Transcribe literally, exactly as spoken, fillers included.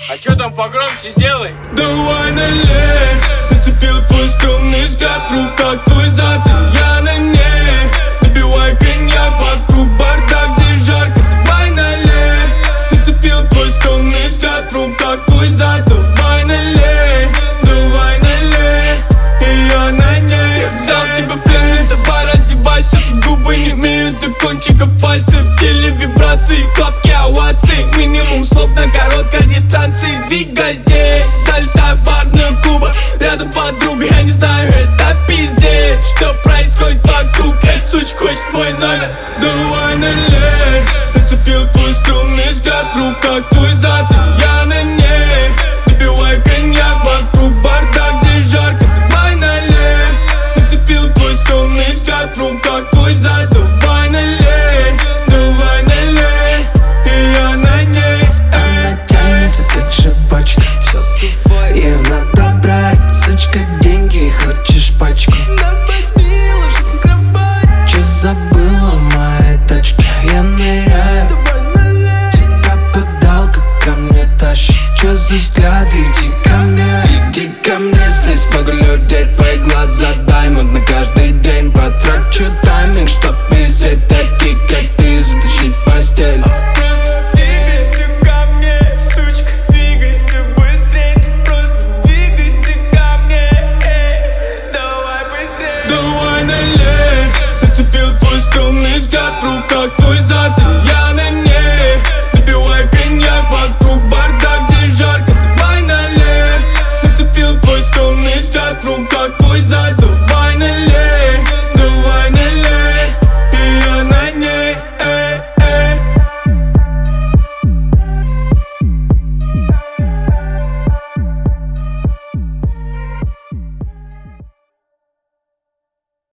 А чё там погромче сделай? Давай налей. Зацепил твой стрёмный взгляд, в руках твой зад, и я на ней. Набивай коньяк, вокруг бардак, здесь жарко. Давай налей. Зацепил твой стрёмный взгляд, в руках твой зад. Давай налей, давай налей. И я на ней. Я взял тебя в плен, давай раздевайся. Тут губы не имеют до кончиков пальцев. В теле вибрации, клапки, овации. Минимум слов на короткой дистанции. Двигай здесь, залетай в барную клуба. Рядом подруга, я не знаю, это пиздец. Что происходит вокруг, эй, сучка, хочет мой номер. Давай налей. Зацепил твой стрёмный взгляд, в руках твой зад.